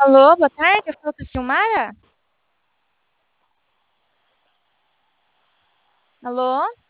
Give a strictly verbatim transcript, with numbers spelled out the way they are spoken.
Alô, boa tarde, eu falo com a Silmara? Alô?